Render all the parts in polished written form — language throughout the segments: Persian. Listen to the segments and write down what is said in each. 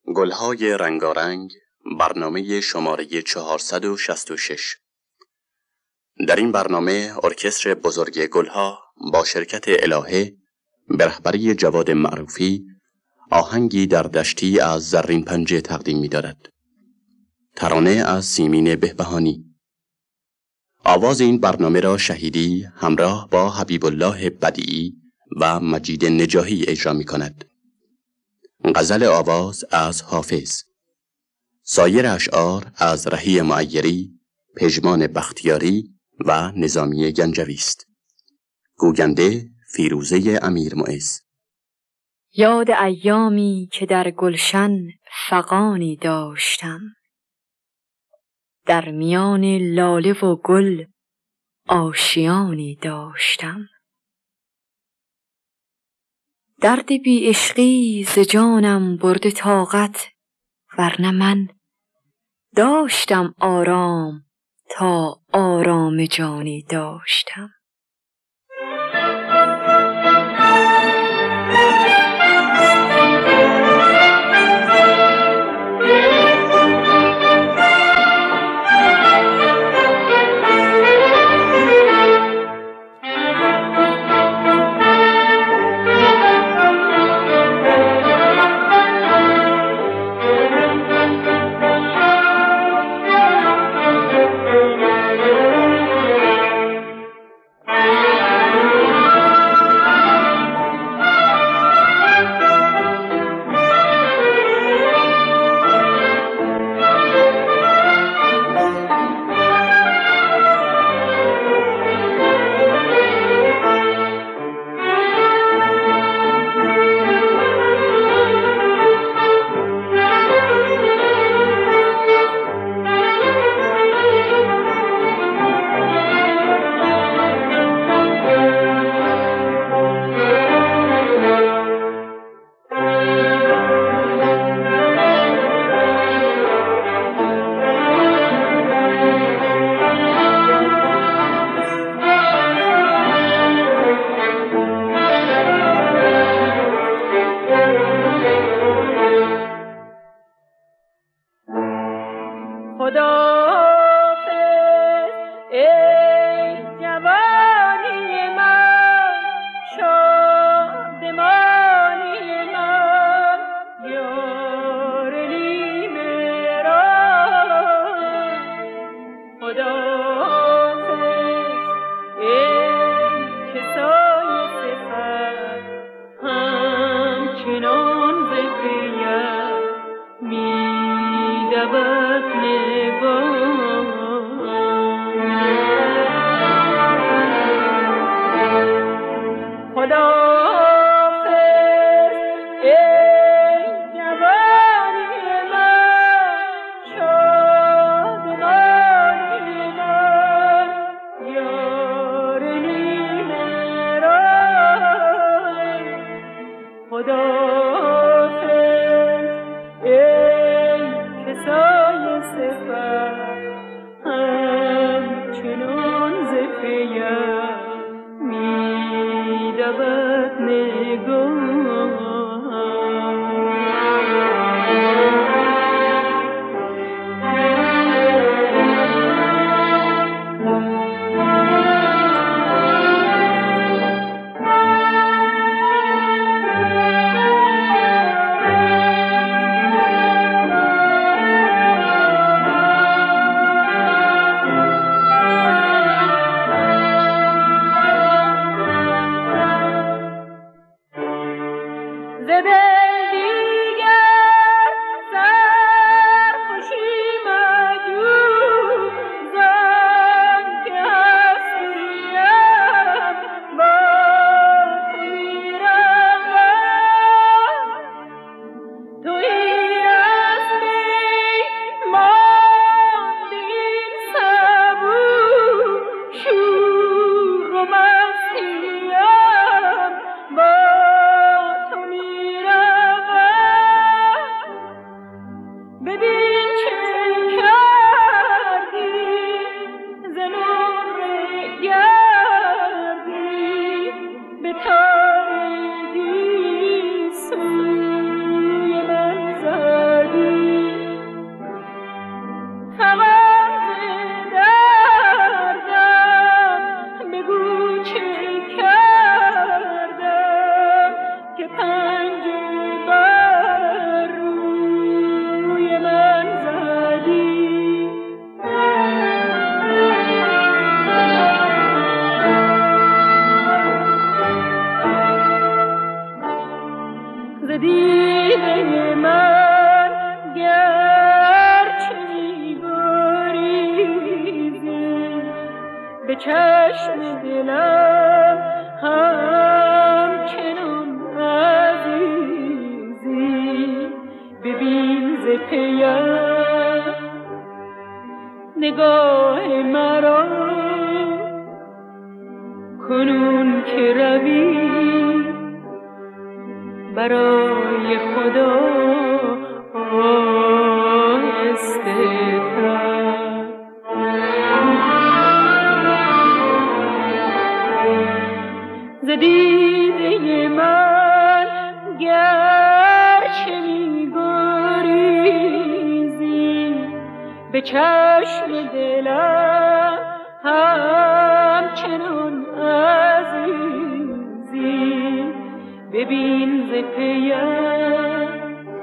گلهای رنگارنگ، برنامه شماره 466. در این برنامه ارکستر بزرگ گلها با شرکت الهه به رهبری جواد معروفی آهنگی در دشتی از زرین پنجه تقدیم می‌دارد. ترانه از سیمین بهبهانی. آواز این برنامه را شهیدی همراه با حبیب الله بدیعی و مجید نجاهی اجرا می‌کند. غزل آواز از حافظ. سایر اشعار از رهی معیری، پژمان بختیاری و نظامی گنجوی است. گوینده فیروزه امیرمعز. یاد ایامی که در گلشن فغانی داشتم، در میان لاله و گل آشیانی داشتم. درد بی عشقی ز جانم برده طاقت، ورنه من داشتم آرام تا آرام جانی داشتم. دیده من گرچه می‌گریزی به چشم دلم همچنان عزیزی ببین ز پیم نگاه مرا کنون که روی برای خدا آهسته تر ز دیده من گرچه می‌گریزی به چشم دلم همچنان عزیزی ببین ز پیم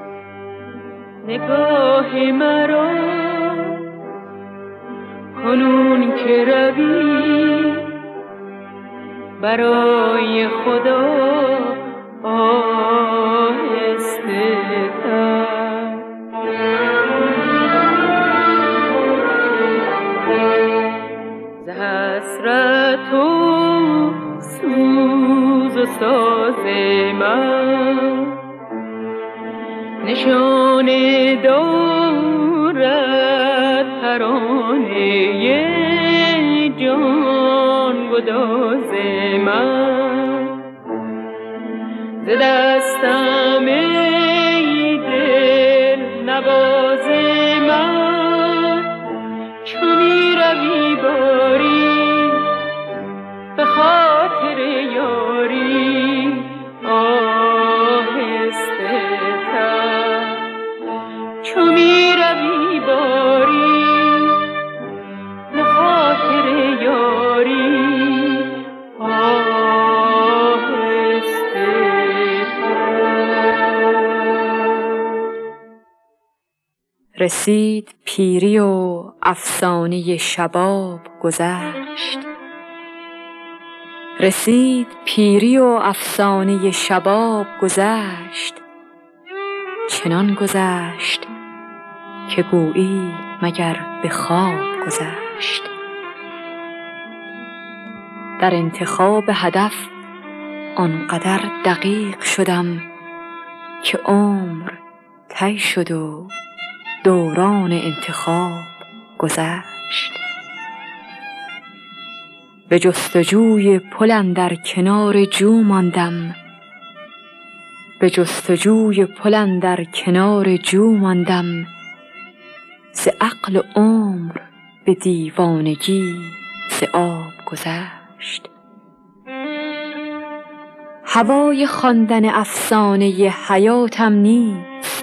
نگاه مرا کنون که روی برای خدا آهسته تر ز حسرت و سوز و ساز من نشانه دارد ترانه جان گداز من ز دستم ای دل نواز من چو می روی باری به خاطر یاری آهسته تر چو می روی باری به خاطر یاری آهسته تر رسید پیری و افسانه شباب گذشت رسید پیری و افسانه شباب گذشت چنان گذشت که گویی مگر به خواب گذشت در انتخاب هدف آنقدر دقیق شدم که عمر طی شد و دوران انتخاب گذشت به جستجوی پل اندر کنار جو ماندم به جستجوی پل اندر کنار جو ماندم ز عقل و عمر به دیوانگی ز آب گذشت هوای خواندن افسانه حیاتم نیست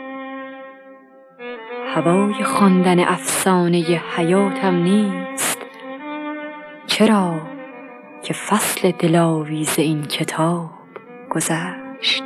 هوای خواندن افسانه حیاتم نیست چرا که فصل دلاویز این کتاب گذشت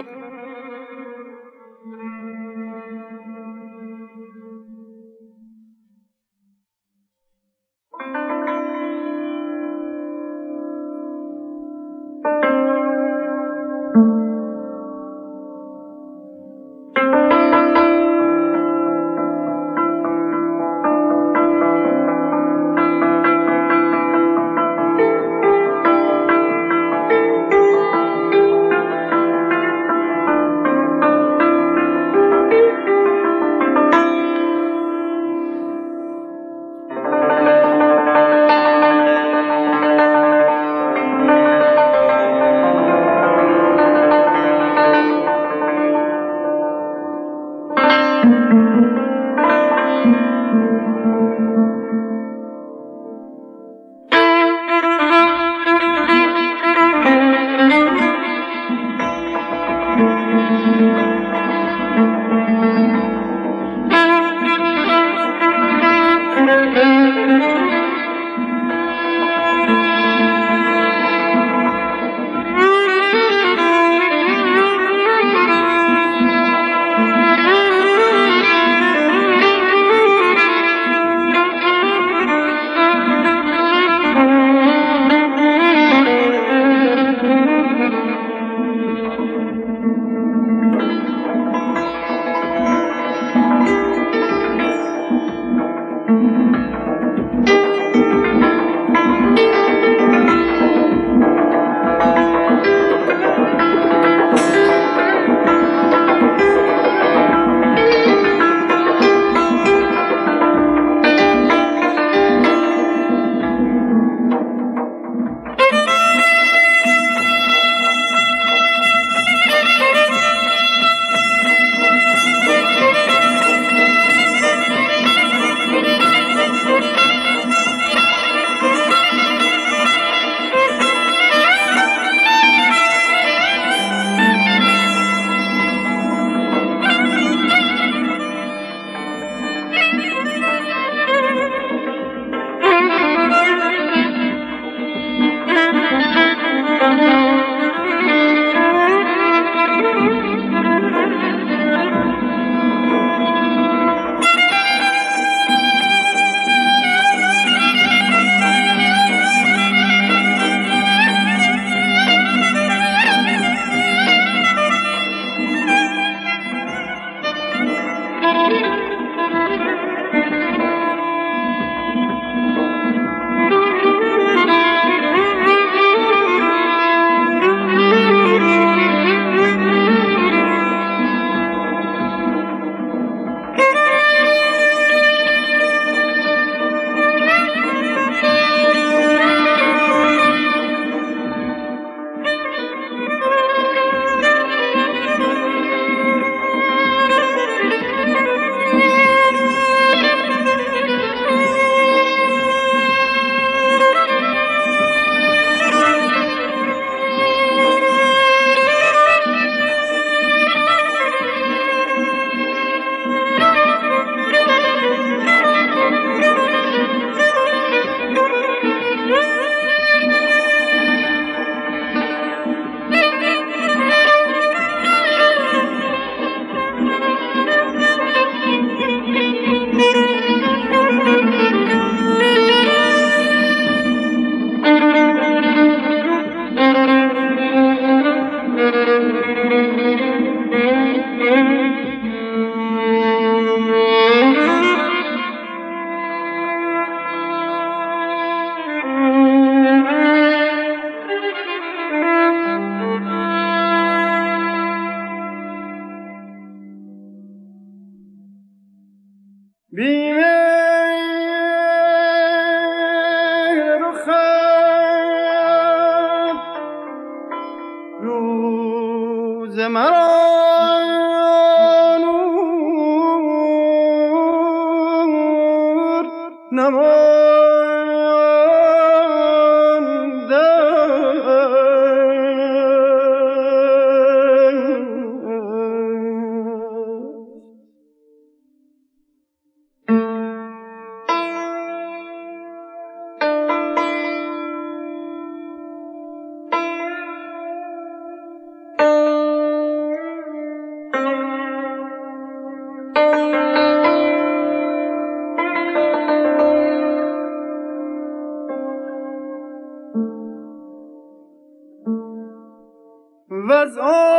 وز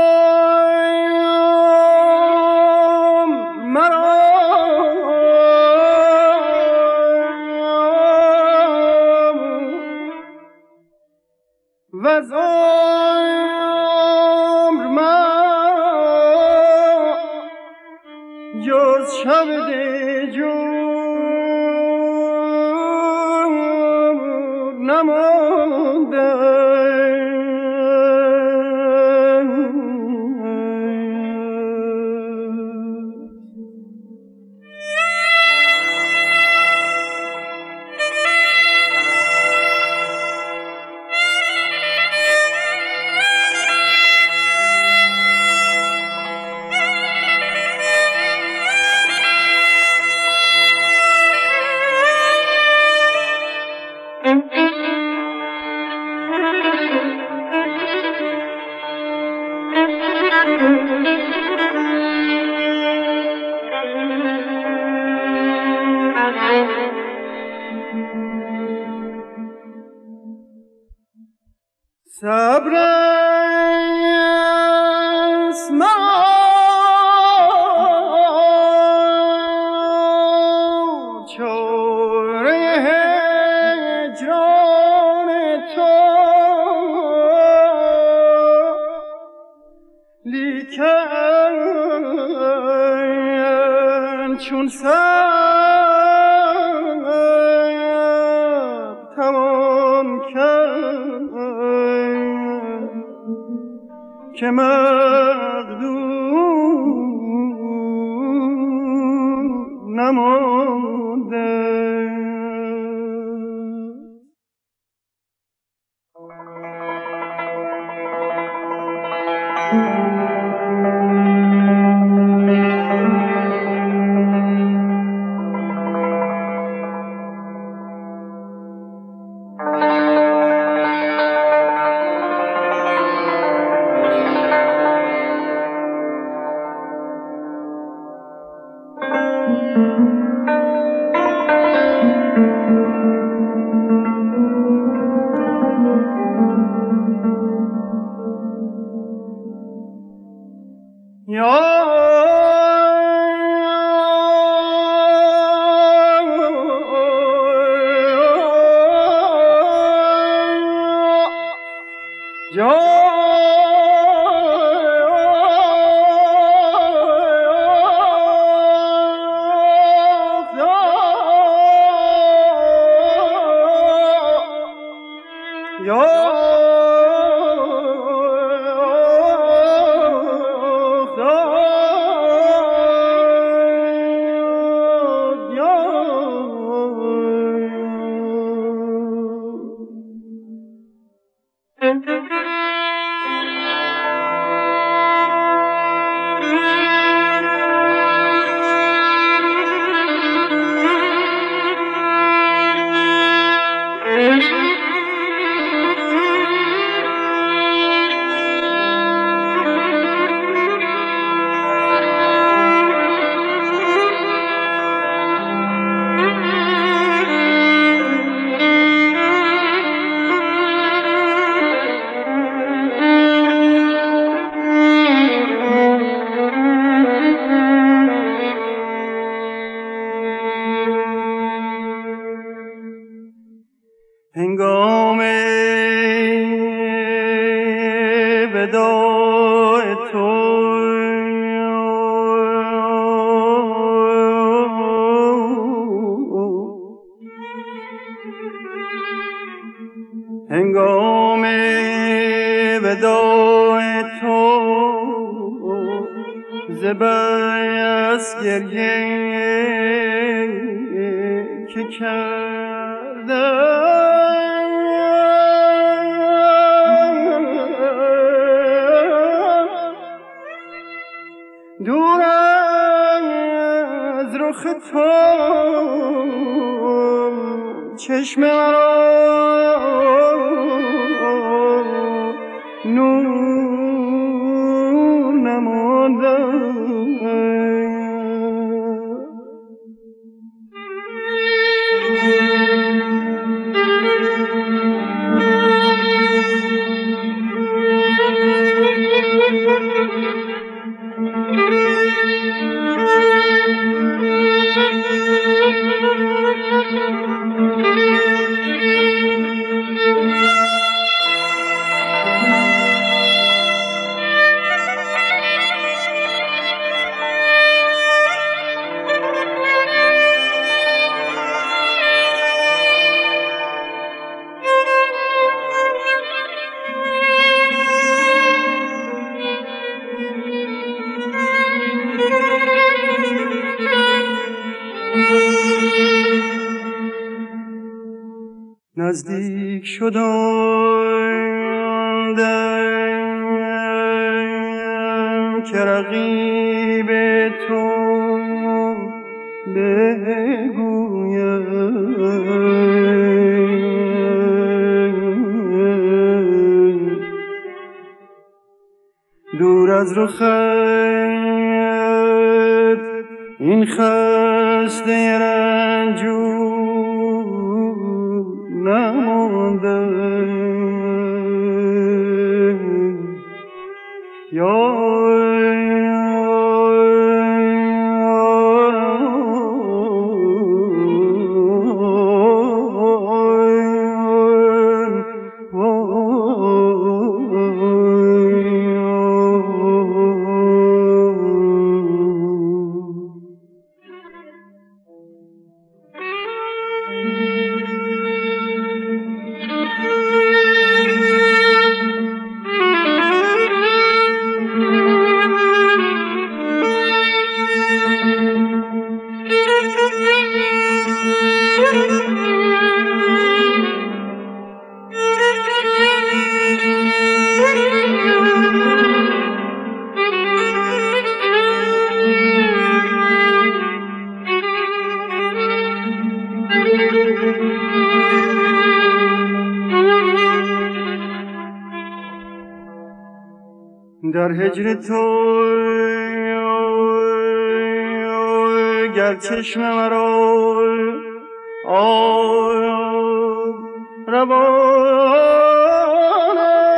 عمر مرا وز عمر مرا جز شب دجور نمانده صبر است مرا چاره هجران تو لیکن چون صبر تمام کرد که مقدور نمانده هنگام وداع تو هنگام وداع تو ز بس گریه که کردم دور از رخ تو چشم مرا نور نمانده نزدیک شد آن دم که رقیب تو بگوید دور از رخت این خسته رنجور نمانده در هجر تو گر چشم مرا روان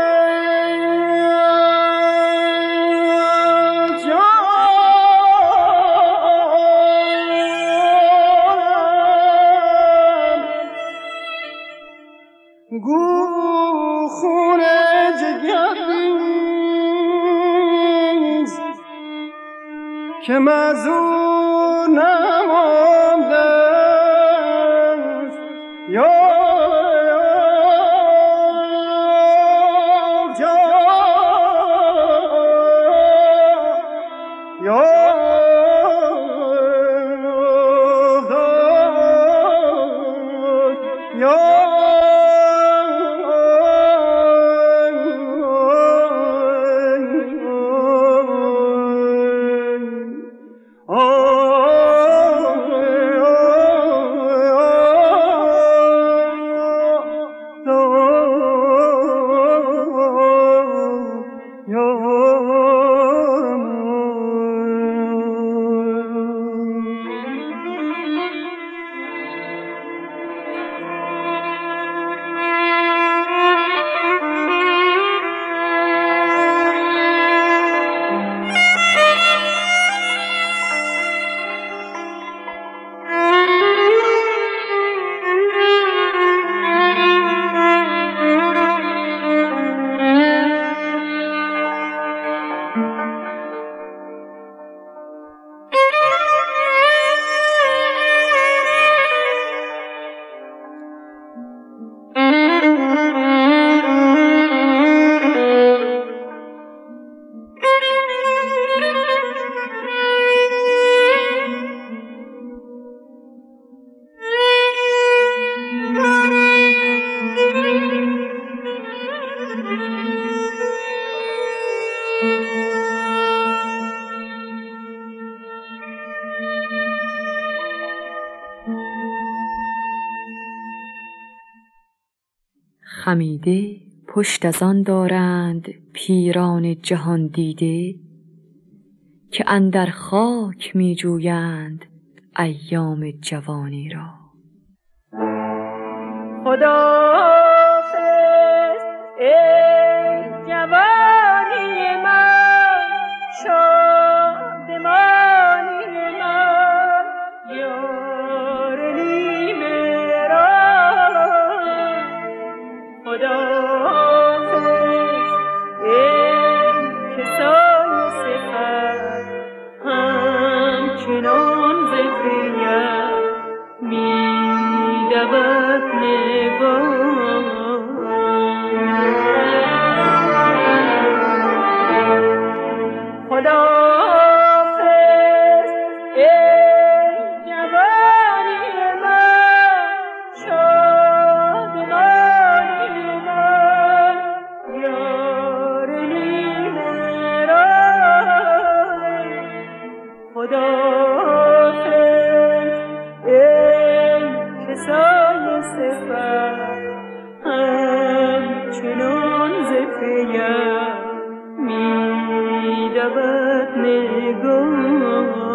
گو خون جگر که معذور نمانده خمیده پشت از آن دارند پیران جهان دیده، که اندر خاک می جویند ایام جوانی را. خداحافظ ای جوانی من، شادمانی من، یار نیمه را. خداحافظ ای کسای صفت، همچنان ز پیم می دود نگاه. خداحافظ ای جوانی من، شادمانی من، یار نیمه را. خداحافظ ای کسای صفت، همچنان ز پیم می دود نگاه.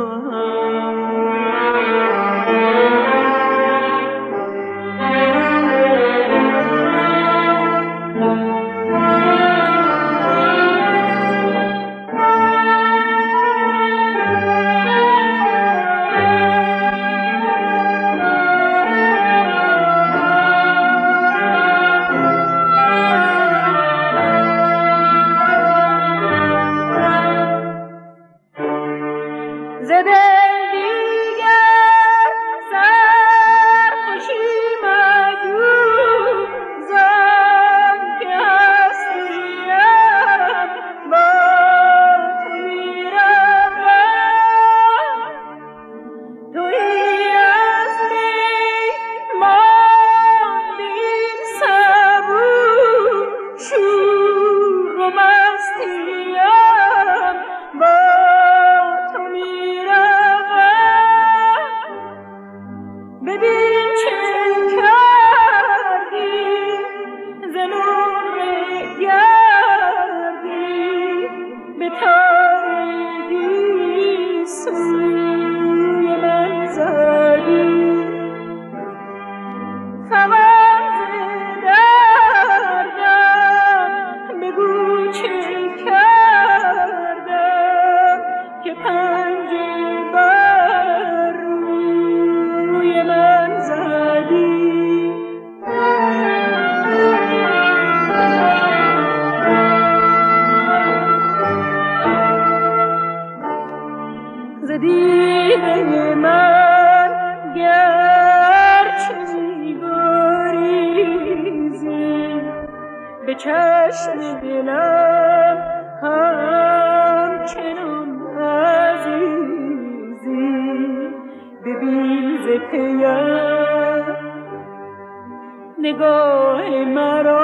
ز دل دیگر سرخوشی مجو، زان که هستیم با تو می‌روم. تویی از می ماندین صبور، شور و مستیم با تو ببین چه کردی ز نور گردی، به تاریکی سوی من زدی. خبر ز دردم بگو چه کردم، که پنجه بر روی من زدی. ز دیده من گرچه می‌گریزی، به چشم دلم همچنان عزیزی. ببین ز پیم نگاه مرا،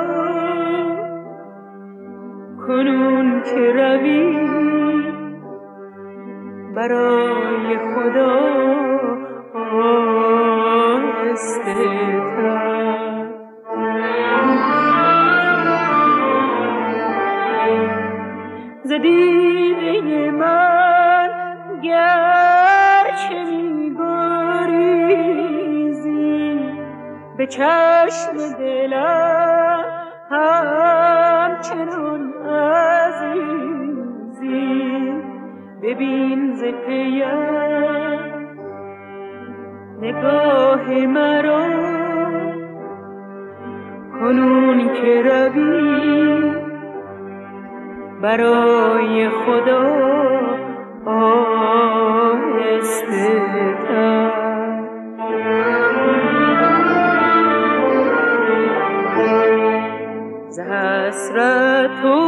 کنون که روی برای خدا آهسته‌تر. ز دیده من گرچه می‌گریزی، به چشم دلم همچنان عزیزی. ببین ز پیم نگاه مرا، کنون که روی برای خدا آهسته‌تر. ز حسرت و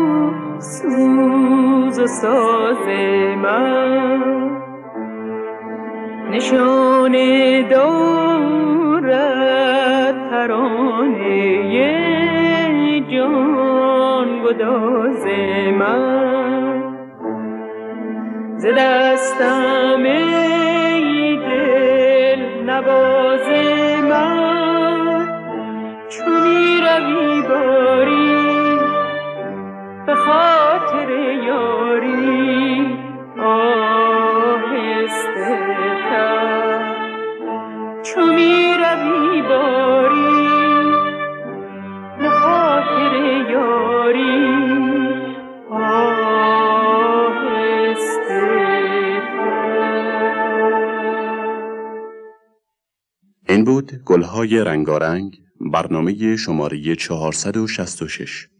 سوز و ساز من نشانه دارد ترانه جان گداز من. ز دستم ای دل نواز من، چو می روی باری به خاطر یاری آهسته‌تر. چو می روی باری به خاطر یاری این بود گلهای رنگارنگ، برنامه شماره 466.